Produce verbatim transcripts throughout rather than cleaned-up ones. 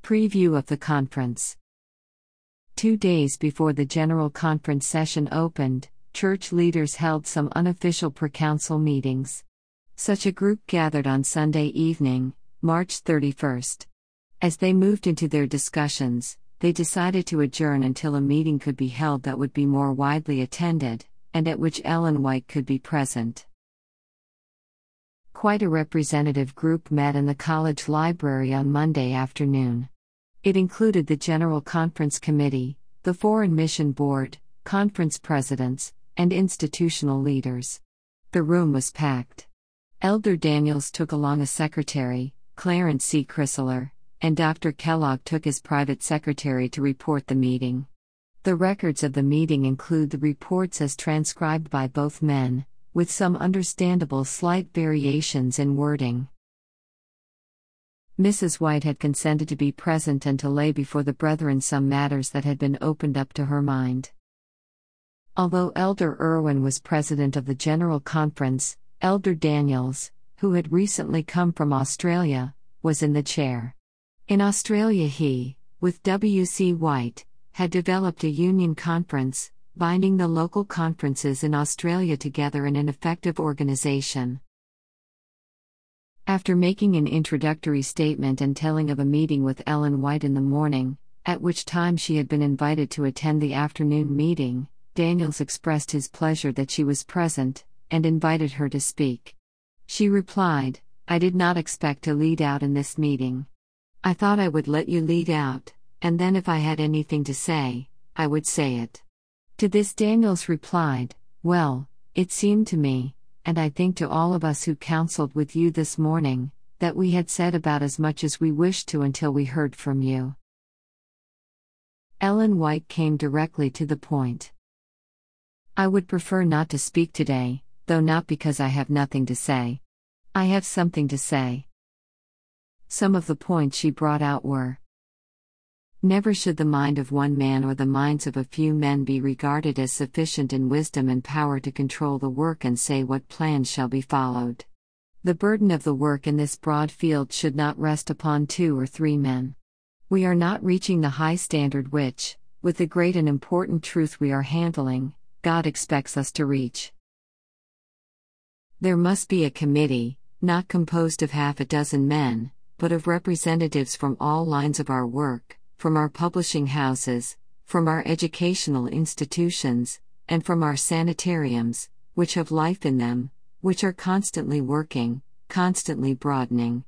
Preview of the conference. Two days before the General Conference session opened, church leaders held some unofficial pre-council meetings. Such a group gathered on Sunday evening, March thirty-first. As they moved into their discussions, they decided to adjourn until a meeting could be held that would be more widely attended, and at which Ellen White could be present. Quite a representative group met in the college library on Monday afternoon. It included the General Conference Committee, the Foreign Mission Board, conference presidents, and institutional leaders. The room was packed. Elder Daniels took along a secretary, Clarence C. Chrysler, and Doctor Kellogg took his private secretary to report the meeting. The records of the meeting include the reports as transcribed by both men, with some understandable slight variations in wording. Missus White had consented to be present and to lay before the brethren some matters that had been opened up to her mind. Although Elder Irwin was president of the General Conference, Elder Daniels, who had recently come from Australia, was in the chair. In Australia he, with W C White, had developed a union conference, binding the local conferences in Australia together in an effective organization. After making an introductory statement and telling of a meeting with Ellen White in the morning, at which time she had been invited to attend the afternoon meeting, Daniels expressed his pleasure that she was present, and invited her to speak. She replied, "I did not expect to lead out in this meeting. I thought I would let you lead out, and then if I had anything to say, I would say it." To this Daniels replied, "Well, it seemed to me, and I think to all of us who counseled with you this morning, that we had said about as much as we wished to until we heard from you." Ellen White came directly to the point. "I would prefer not to speak today, though not because I have nothing to say. I have something to say." Some of the points she brought out were: never should the mind of one man or the minds of a few men be regarded as sufficient in wisdom and power to control the work and say what plans shall be followed. The burden of the work in this broad field should not rest upon two or three men. We are not reaching the high standard which, with the great and important truth we are handling, God expects us to reach. There must be a committee, not composed of half a dozen men, but of representatives from all lines of our work, from our publishing houses, from our educational institutions, and from our sanitariums, which have life in them, which are constantly working, constantly broadening.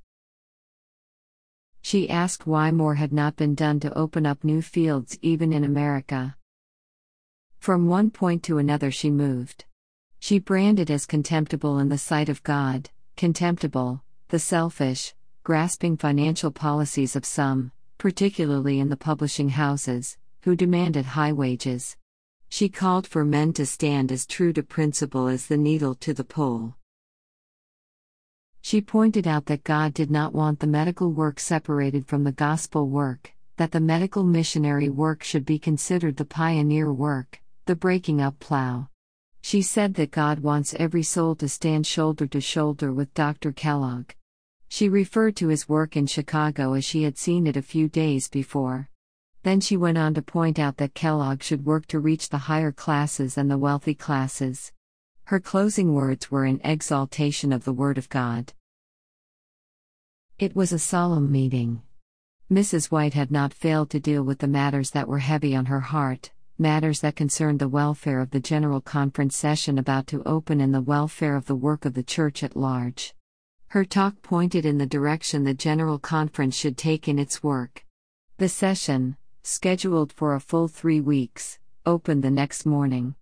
She asked why more had not been done to open up new fields even in America. From one point to another she moved. She branded as contemptible in the sight of God, contemptible, the selfish, grasping financial policies of some, particularly in the publishing houses, who demanded high wages. She called for men to stand as true to principle as the needle to the pole. She pointed out that God did not want the medical work separated from the gospel work, that the medical missionary work should be considered the pioneer work, the breaking up plow. She said that God wants every soul to stand shoulder to shoulder with Doctor Kellogg. She referred to his work in Chicago as she had seen it a few days before. Then she went on to point out that Kellogg should work to reach the higher classes and the wealthy classes. Her closing words were in exaltation of the Word of God. It was a solemn meeting. Missus White had not failed to deal with the matters that were heavy on her heart, matters that concerned the welfare of the General Conference session about to open and the welfare of the work of the church at large. Her talk pointed in the direction the General Conference should take in its work. The session, scheduled for a full three weeks, opened the next morning.